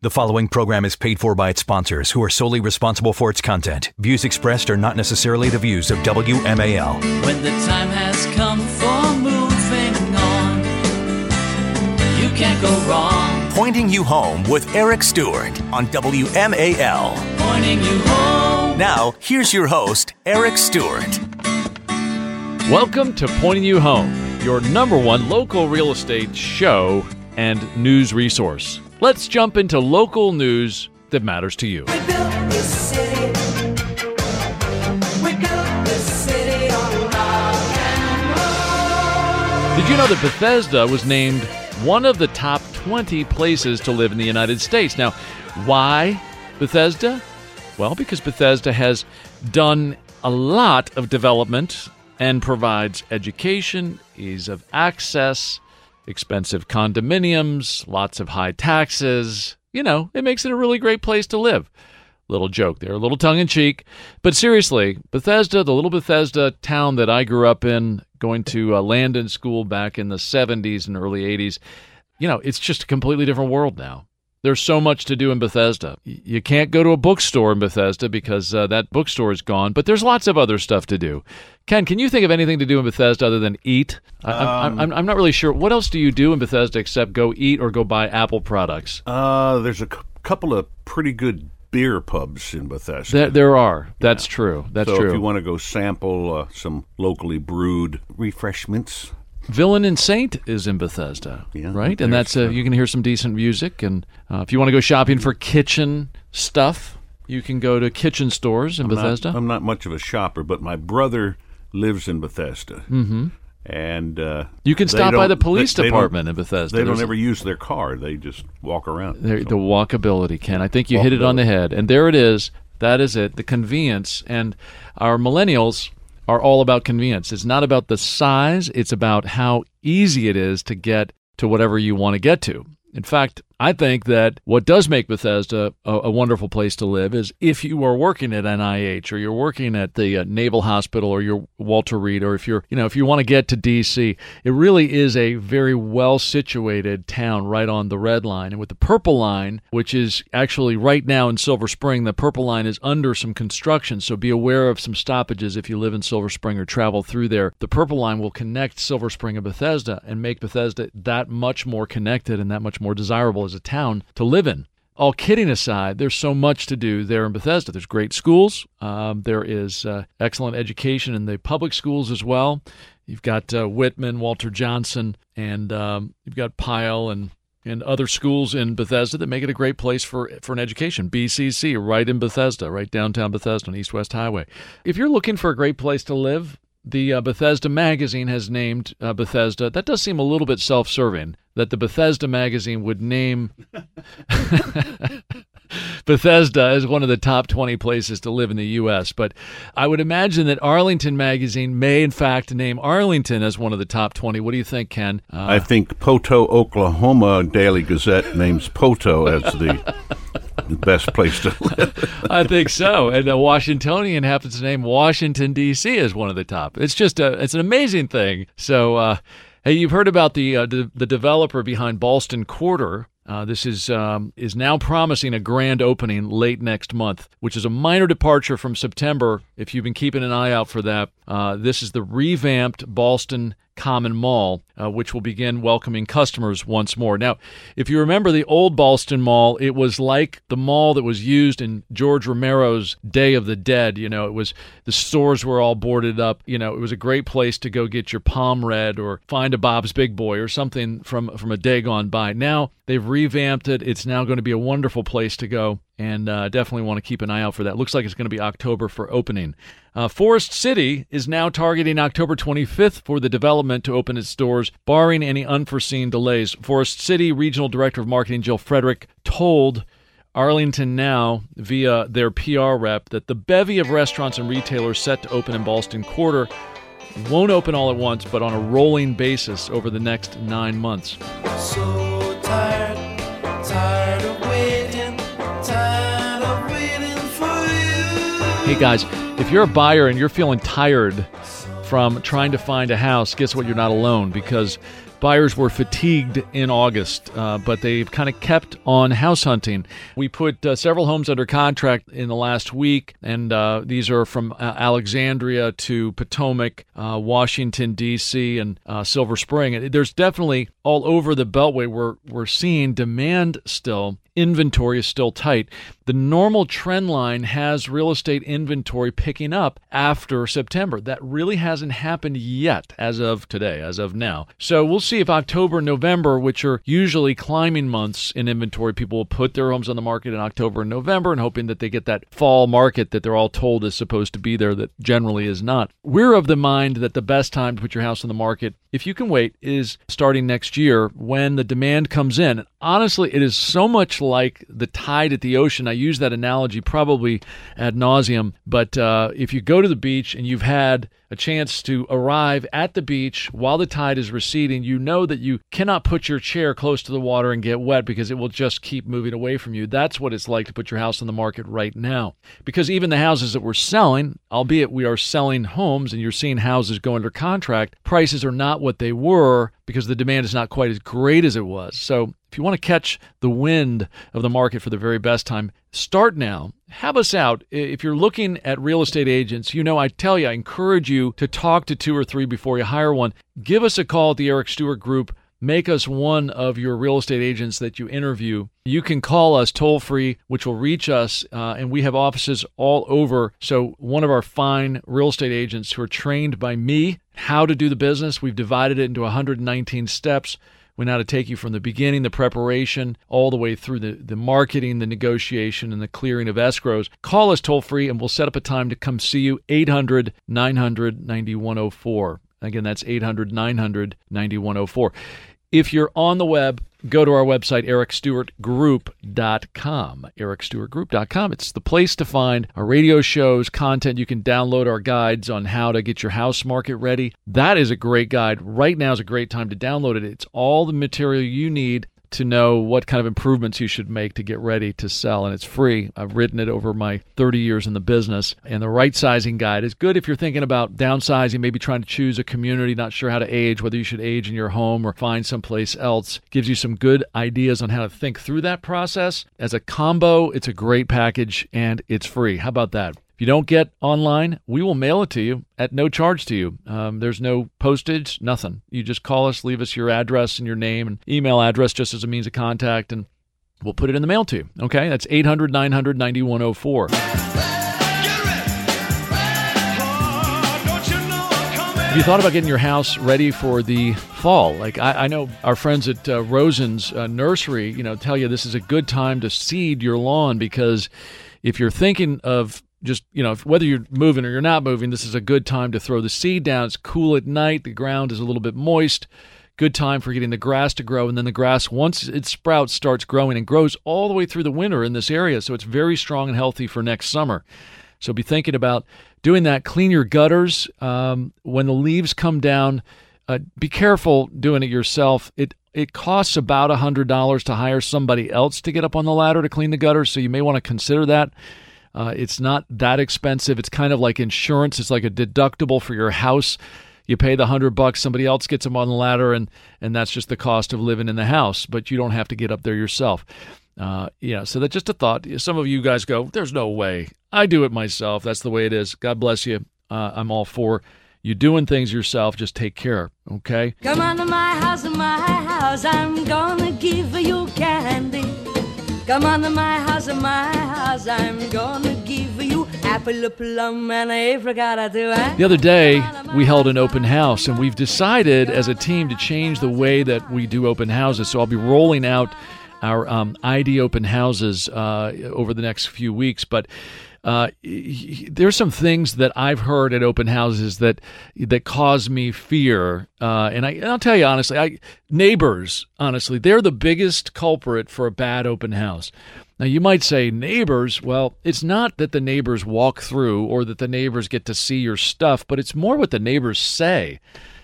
The following program is paid for by its sponsors, who are solely responsible for its content. Views expressed are not necessarily the views of WMAL. When the time has come for moving on, you can't go wrong. Pointing You Home with Eric Stewart on WMAL. Pointing you home. Now, here's your host, Eric Stewart. Welcome to Pointing You Home, your number one local real estate show and news resource. Let's jump into local news that matters to you. We built this city. We built this city on rock and roll. Did you know that Bethesda was named one of the top 20 places to live in the United States? Now, why Bethesda? Well, because Bethesda has done a lot of development and provides education, ease of access, expensive condominiums, lots of high taxes. You know, it makes it a really great place to live. Little joke there, a little tongue-in-cheek. But seriously, Bethesda, the little Bethesda town that I grew up in, going to Landon School back in the 70s and early 80s, you know, it's just a completely different world now. There's so much to do in Bethesda. You can't go to a bookstore in Bethesda because that bookstore is gone, but there's lots of other stuff to do. Ken, can you think of anything to do in Bethesda other than eat? I'm not really sure. What else do you do in Bethesda except go eat or go buy Apple products? There's a couple of pretty good beer pubs in Bethesda. There are. That's true. That's so true. If you want to go sample some locally brewed refreshments. Villain and Saint is in Bethesda, right? And that's you can hear some decent music. And if you want to go shopping for kitchen stuff, you can go to kitchen stores in Bethesda. I'm not much of a shopper, but my brother lives in Bethesda. Mm-hmm. And you can stop by the police department in Bethesda. They don't ever use their car. They just walk around. The walkability, Ken. I think you hit it on the head. And there it is. That is it. The convenience. And our millennials are all about convenience. It's not about the size. It's about how easy it is to get to whatever you want to get to. In fact, I think that what does make Bethesda a wonderful place to live is if you are working at NIH or you're working at the Naval Hospital or you're Walter Reed, or if you want to get to D.C., it really is a very well-situated town right on the Red Line. And with the Purple Line, which is actually right now in Silver Spring, the Purple Line is under some construction, so be aware of some stoppages if you live in Silver Spring or travel through there. The Purple Line will connect Silver Spring and Bethesda and make Bethesda that much more connected and that much more desirable as a town to live in. All kidding aside, there's so much to do there in Bethesda. There's great schools. There is excellent education in the public schools as well. You've got Whitman, Walter Johnson, and you've got Pyle and other schools in Bethesda that make it a great place for an education. BCC, right in Bethesda, right downtown Bethesda on East-West Highway. If you're looking for a great place to live, the Bethesda magazine has named Bethesda. That does seem a little bit self-serving, that the Bethesda magazine would name Bethesda as one of the top 20 places to live in the U.S. But I would imagine that Arlington magazine may, in fact, name Arlington as one of the top 20. What do you think, Ken? I think Poto, Oklahoma Daily Gazette names Poto as the best place to live. I think so. And the Washingtonian happens to name Washington, D.C. as one of the top. It's just it's an amazing thing. So, hey, you've heard about the developer behind Ballston Quarter. This is now promising a grand opening late next month, which is a minor departure from September. If you've been keeping an eye out for that, this is the revamped Ballston Common Mall, which will begin welcoming customers once more. Now, if you remember the old Ballston Mall, it was like the mall that was used in George Romero's Day of the Dead. You know, it was, the stores were all boarded up. You know, it was a great place to go get your palm read or find a Bob's Big Boy or something from a day gone by. Now they've revamped it. It's now going to be a wonderful place to go, and definitely want to keep an eye out for that. Looks like it's going to be October for opening. Forest City is now targeting October 25th for the development to open its doors, barring any unforeseen delays. Forest City Regional Director of Marketing Jill Frederick told Arlington Now via their PR rep that the bevy of restaurants and retailers set to open in Ballston Quarter won't open all at once, but on a rolling basis over the next 9 months. So tired of waiting for you. Hey guys, if you're a buyer and you're feeling tired from trying to find a house, guess what? You're not alone, because buyers were fatigued in August, but they've kind of kept on house hunting. We put several homes under contract in the last week, and these are from Alexandria to Potomac, Washington, D.C., and Silver Spring. And there's definitely all over the Beltway, we're seeing demand still. Inventory is still tight. The normal trend line has real estate inventory picking up after September. That really hasn't happened yet as of today, as of now. So we'll see if October and November, which are usually climbing months in inventory, people will put their homes on the market in October and November and hoping that they get that fall market that they're all told is supposed to be there that generally is not. We're of the mind that the best time to put your house on the market, if you can wait, is starting next year when the demand comes in. And honestly, it is so much like the tide at the ocean. I use that analogy probably ad nauseum, but if you go to the beach and you've had a chance to arrive at the beach while the tide is receding, you know that you cannot put your chair close to the water and get wet because it will just keep moving away from you. That's what it's like to put your house on the market right now. Because even the houses that we're selling, albeit we are selling homes and you're seeing houses go under contract, prices are not what they were because the demand is not quite as great as it was. So if you want to catch the wind of the market for the very best time, start now. Have us out. If you're looking at real estate agents, I tell you, I encourage you to talk to 2 or 3 before you hire one. Give us a call at the Eric Stewart Group. Make us one of your real estate agents that you interview. You can call us toll-free, which will reach us, and we have offices all over. So one of our fine real estate agents who are trained by me how to do the business, we've divided it into 119 steps. We know how to take you from the beginning, the preparation, all the way through the marketing, the negotiation, and the clearing of escrows. Call us toll-free, and we'll set up a time to come see you, 800-900-9104. Again, that's 800-900-9104. If you're on the web, go to our website, ericstewartgroup.com. ericstewartgroup.com. It's the place to find our radio shows, content. You can download our guides on how to get your house market ready. That is a great guide. Right now is a great time to download it. It's all the material you need to know what kind of improvements you should make to get ready to sell, and it's free. I've written it over my 30 years in the business, and the right sizing guide is good if you're thinking about downsizing, maybe trying to choose a community, not sure how to age, whether you should age in your home or find someplace else. Gives you some good ideas on how to think through that process. As a combo, it's a great package, and it's free. How about that? If you don't get online, we will mail it to you at no charge to you. There's no postage, nothing. You just call us, leave us your address and your name and email address just as a means of contact, and we'll put it in the mail to you. Okay? That's 800-900-9104. Have you thought about getting your house ready for the fall? Like I know our friends at Rosen's Nursery, tell you this is a good time to seed your lawn, because if you're thinking of just, whether you're moving or you're not moving, this is a good time to throw the seed down. It's cool at night. The ground is a little bit moist. Good time for getting the grass to grow. And then the grass, once it sprouts, starts growing and grows all the way through the winter in this area. So it's very strong and healthy for next summer. So be thinking about doing that. Clean your gutters. When the leaves come down, be careful doing it yourself. It costs about $100 to hire somebody else to get up on the ladder to clean the gutters. So you may want to consider that. It's not that expensive. It's kind of like insurance. It's like a deductible for your house. You pay the $100, somebody else gets them on the ladder, and that's just the cost of living in the house. But you don't have to get up there yourself. So that's just a thought. Some of you guys go, there's no way. I do it myself. That's the way it is. God bless you. I'm all for you doing things yourself. Just take care, okay? Come on to my house, I'm gonna give you candy. Come on to my house, I'm gonna give you apple, plum, and apricot too. The other day, we held an open house, and we've decided as a team to change the way that we do open houses. So I'll be rolling out our ID open houses over the next few weeks. But there's some things that I've heard at open houses that cause me fear. And I'll tell you honestly, neighbors, honestly, they're the biggest culprit for a bad open house. Now, you might say neighbors. Well, it's not that the neighbors walk through or that the neighbors get to see your stuff, but it's more what the neighbors say.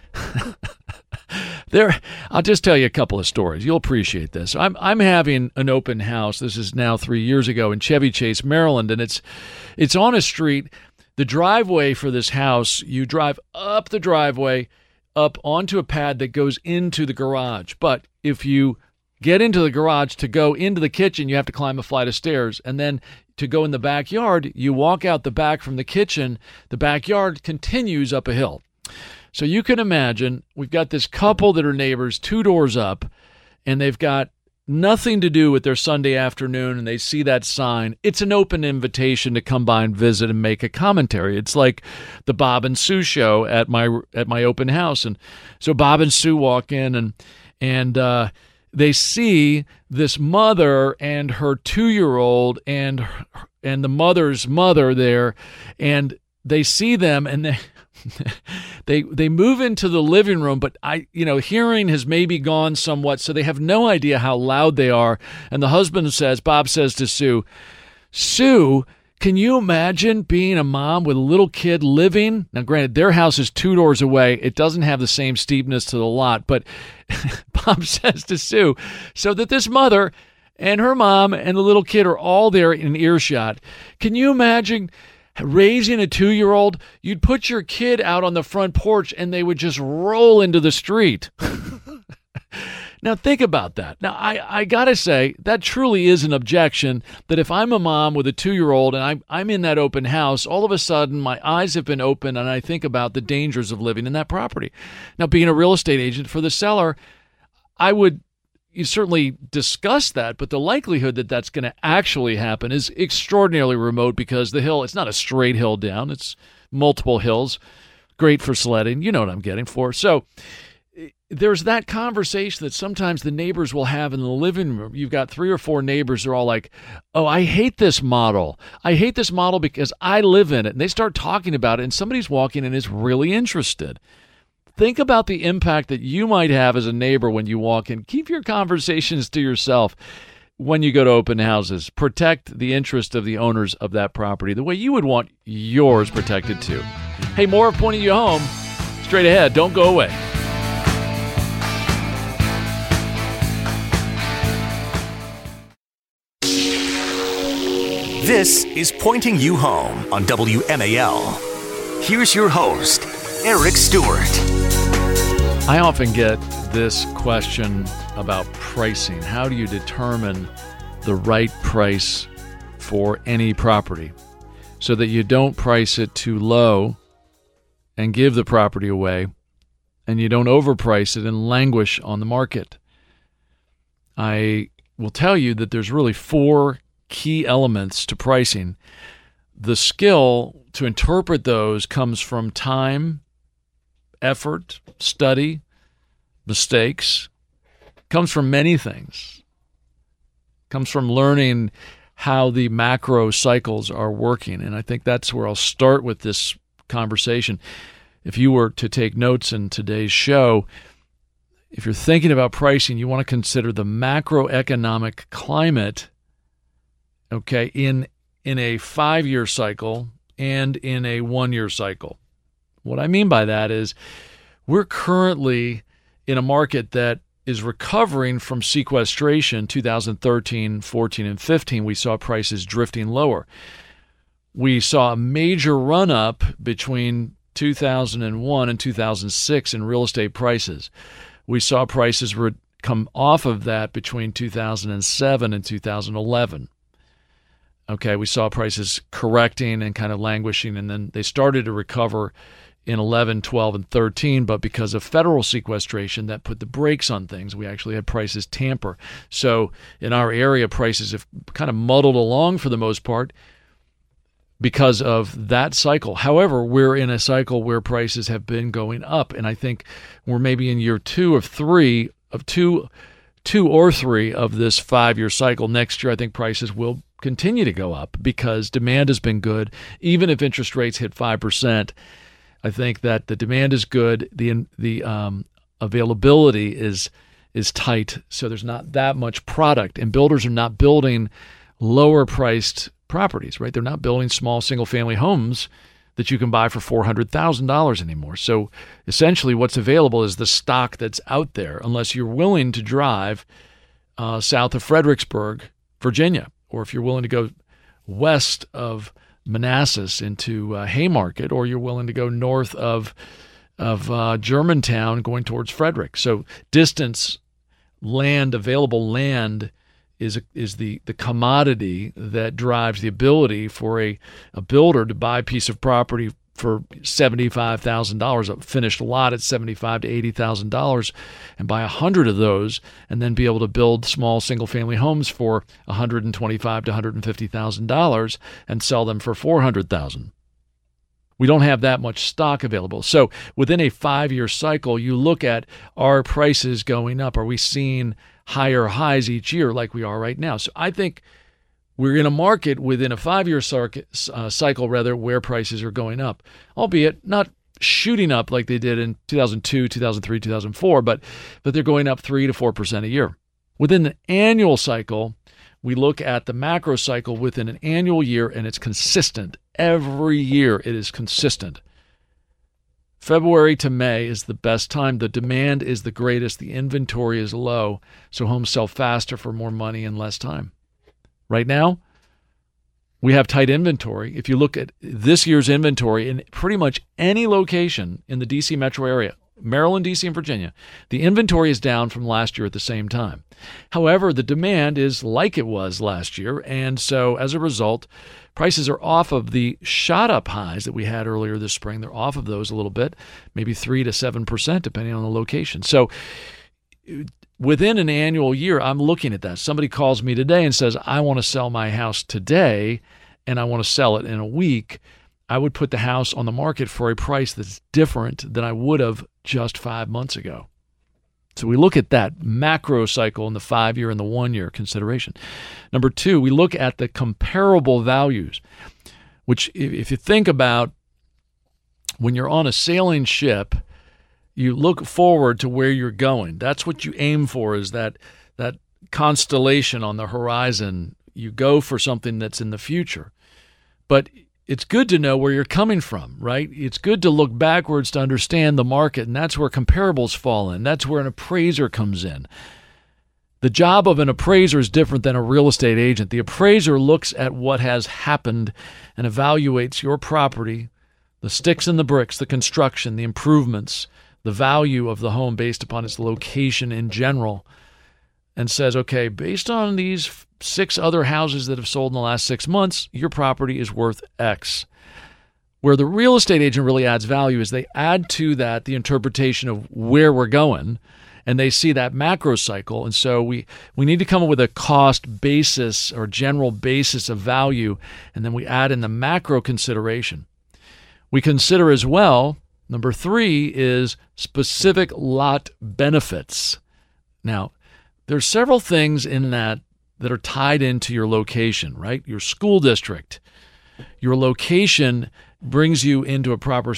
I'll just tell you a couple of stories. You'll appreciate this. I'm having an open house. This is now 3 years ago in Chevy Chase, Maryland, and it's on a street. The driveway for this house, you drive up the driveway, up onto a pad that goes into the garage. But if you get into the garage to go into the kitchen, you have to climb a flight of stairs. And then to go in the backyard, you walk out the back from the kitchen. The backyard continues up a hill. So you can imagine we've got this couple that are neighbors 2 doors up, and they've got nothing to do with their Sunday afternoon, and they see that sign. It's an open invitation to come by and visit and make a commentary. It's like the Bob and Sue show at my open house. And so Bob and Sue walk in, and they see this mother and her 2-year-old and the mother's mother there, and they see them, and they move into the living room, but hearing has maybe gone somewhat, so they have no idea how loud they are. And the husband says, Bob says to Sue, Sue, can you imagine being a mom with a little kid living? Now, granted, their house is 2 doors away. It doesn't have the same steepness to the lot, but Bob says to Sue, so that this mother and her mom and the little kid are all there in earshot. Can you imagine raising a 2-year-old? You'd put your kid out on the front porch and they would just roll into the street. Now, think about that. Now, I got to say, that truly is an objection, that if I'm a mom with a 2-year-old and I'm in that open house, all of a sudden my eyes have been opened and I think about the dangers of living in that property. Now, being a real estate agent for the seller, you certainly discuss that, but the likelihood that that's going to actually happen is extraordinarily remote, because the hill, it's not a straight hill down. It's multiple hills. Great for sledding. You know what I'm getting for. So there's that conversation that sometimes the neighbors will have in the living room. You've got 3 or 4 neighbors who are all like, oh, I hate this model. I hate this model because I live in it. And they start talking about it, and somebody's walking in and is really interested. Think about the impact that you might have as a neighbor when you walk in. Keep your conversations to yourself when you go to open houses. Protect the interest of the owners of that property the way you would want yours protected too. Hey, more of Pointing You Home straight ahead. Don't go away. This is Pointing You Home on WMAL. Here's your host, Eric Stewart. I often get this question about pricing. How do you determine the right price for any property so that you don't price it too low and give the property away, and you don't overprice it and languish on the market? I will tell you that there's really 4 key elements to pricing. The skill to interpret those comes from time, effort, study, mistakes. Comes from many things. Comes from learning how the macro cycles are working. And I think that's where I'll start with this conversation. If you were to take notes in today's show, if you're thinking about pricing, you want to consider the macroeconomic climate, okay, in a 5-year cycle and in a 1-year cycle. What I mean by that is we're currently in a market that is recovering from sequestration. 2013, 14, and 15, we saw prices drifting lower. We saw a major run-up between 2001 and 2006 in real estate prices. We saw prices come off of that between 2007 and 2011. Okay, we saw prices correcting and kind of languishing, and then they started to recover in 11, 12, and 13, but because of federal sequestration, that put the brakes on things. We actually had prices tamper. So in our area, prices have kind of muddled along for the most part because of that cycle. However, we're in a cycle where prices have been going up, and I think we're maybe in year 2 or 3 of two or three of this 5-year cycle. Next year, I think prices will continue to go up because demand has been good. Even if interest rates hit 5%, I think that the demand is good. The availability is tight, so there's not that much product, and builders are not building lower-priced properties, right? They're not building small single-family homes that you can buy for $400,000 anymore. So essentially what's available is the stock that's out there, unless you're willing to drive south of Fredericksburg, Virginia, or if you're willing to go west of Manassas into Haymarket, or you're willing to go north of Germantown going towards Frederick. So distance, land, available land is the commodity that drives the ability for a builder to buy a piece of property for $75,000, a finished lot at $75,000 to $80,000, and buy 100 of those, and then be able to build small single-family homes for $125,000 to $150,000 and sell them for $400,000. We don't have that much stock available. So within a 5-year cycle, you look at, are prices going up? Are we seeing higher highs each year like we are right now? So I think we're in a market within a 5-year cycle, where prices are going up, albeit not shooting up like they did in 2002, 2003, 2004, but they're going up 3 to 4% a year. Within the annual cycle, we look at the macro cycle within an annual year, and it's consistent. Every year it is consistent. February to May is the best time. The demand is the greatest. The inventory is low, so homes sell faster for more money in less time. Right now, we have tight inventory. If you look at this year's inventory in pretty much any location in the D.C. metro area, Maryland, D.C., and Virginia, the inventory is down from last year at the same time. However, the demand is like it was last year, and so as a result, prices are off of the shot-up highs that we had earlier this spring. They're off of those a little bit, maybe 3 to 7%, depending on the location. So within an annual year, I'm looking at that. Somebody calls me today and says, I want to sell my house today, and I want to sell it in a week. I would put the house on the market for a price that's different than I would have just 5 months ago. So we look at that macro cycle in the 5-year and the 1-year consideration. Number 2, we look at the comparable values, which if you think about when you're on a sailing ship, you look forward to where you're going. That's what you aim for, is that constellation on the horizon. You go for something that's in the future. But it's good to know where you're coming from, right? It's good to look backwards to understand the market, and that's where comparables fall in. That's where an appraiser comes in. The job of an appraiser is different than a real estate agent. The appraiser looks at what has happened and evaluates your property, the sticks and the bricks, the construction, the improvements, the value of the home based upon its location in general, and says, okay, based on these 6 other houses that have sold in the last 6 months, your property is worth X. Where the real estate agent really adds value is they add to that the interpretation of where we're going, and they see that macro cycle. And so we need to come up with a cost basis or general basis of value, and then we add in the macro consideration. We consider as well, number 3 is specific lot benefits. Now, there's several things in that are tied into your location, right? Your school district. Your location brings you into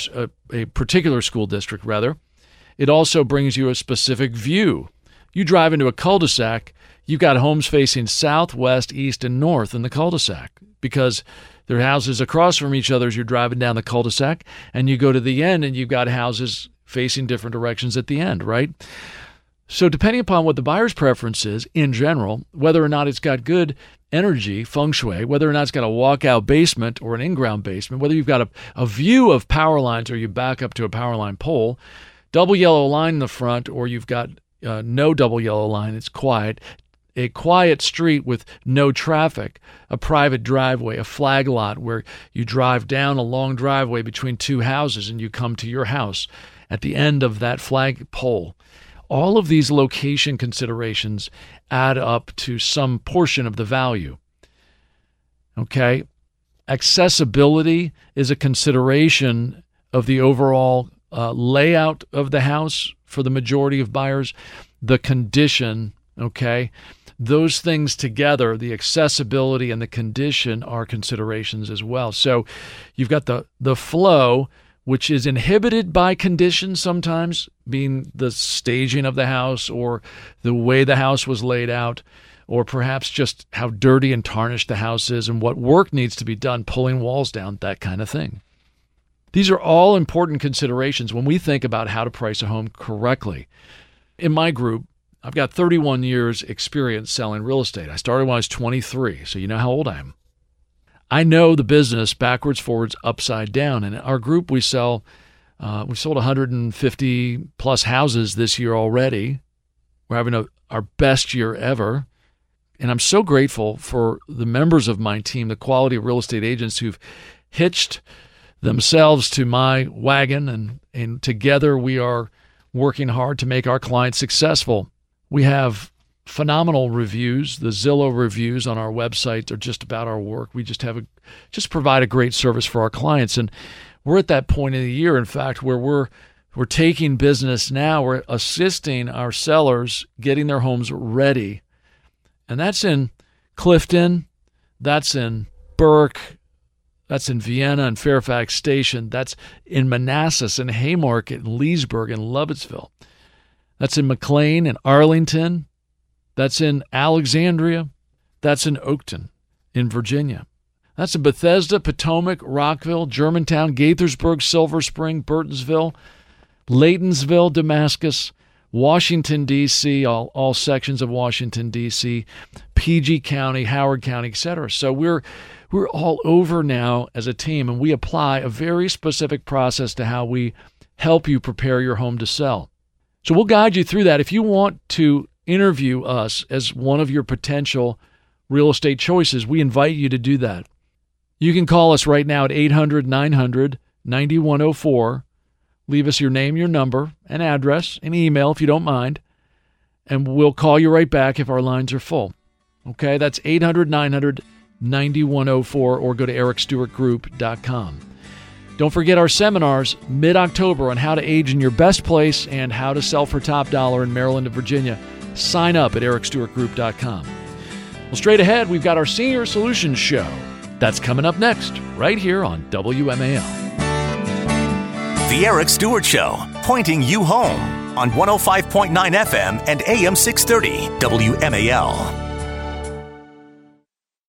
a particular school district, rather. It also brings you a specific view. You drive into a cul-de-sac, you've got homes facing south, west, east, and north in the cul-de-sac because there are houses across from each other as you're driving down the cul-de-sac, and you go to the end and you've got houses facing different directions at the end, right? So depending upon what the buyer's preference is in general, whether or not it's got good energy, feng shui, whether or not it's got a walkout basement or an in-ground basement, whether you've got a view of power lines or you back up to a power line pole, double yellow line in the front, or you've got no double yellow line, it's quiet, a quiet street with no traffic, a private driveway, a flag lot where you drive down a long driveway between 2 houses and you come to your house at the end of that flag pole. All of these location considerations add up to some portion of the value. Okay? Accessibility is a consideration of the overall layout of the house for the majority of buyers. The condition, okay? Those things together, the accessibility and the condition, are considerations as well. So you've got the flow, which is inhibited by conditions sometimes, being the staging of the house or the way the house was laid out, or perhaps just how dirty and tarnished the house is and what work needs to be done, pulling walls down, that kind of thing. These are all important considerations when we think about how to price a home correctly. In my group, I've got 31 years experience selling real estate. I started when I was 23, so you know how old I am. I know the business backwards, forwards, upside down. And in our group, we sell We've sold 150 plus houses this year already. We're having our best year ever. And I'm so grateful for the members of my team, the quality of real estate agents who've hitched themselves to my wagon, and together we are working hard to make our clients successful. We have phenomenal reviews. The Zillow reviews on our website are just about our work. We just provide a great service for our clients. And we're at that point in the year, in fact, where we're taking business now. We're assisting our sellers getting their homes ready. And that's in Clifton, that's in Burke, that's in Vienna and Fairfax Station, that's in Manassas and Haymarket and Leesburg and Lovettsville. That's in McLean and Arlington. That's in Alexandria. That's in Oakton in Virginia. That's in Bethesda, Potomac, Rockville, Germantown, Gaithersburg, Silver Spring, Burtonsville, Laytonsville, Damascus, Washington, D.C., all sections of Washington, D.C., PG County, Howard County, etc. So we're all over now as a team, and we apply a very specific process to how we help you prepare your home to sell. So we'll guide you through that. If you want to interview us as one of your potential real estate choices, we invite you to do that. You can call us right now at 800-900-9104. Leave us your name, your number, and address, and email if you don't mind, and we'll call you right back if our lines are full. Okay, that's 800-900-9104, or go to ericstewartgroup.com. Don't forget our seminars mid-October on how to age in your best place and how to sell for top dollar in Maryland and Virginia. Sign up at ericstewartgroup.com. Well, straight ahead, we've got our Senior Solutions Show. That's coming up next, right here on WMAL. The Eric Stewart Show, pointing you home on 105.9 FM and AM 630 WMAL.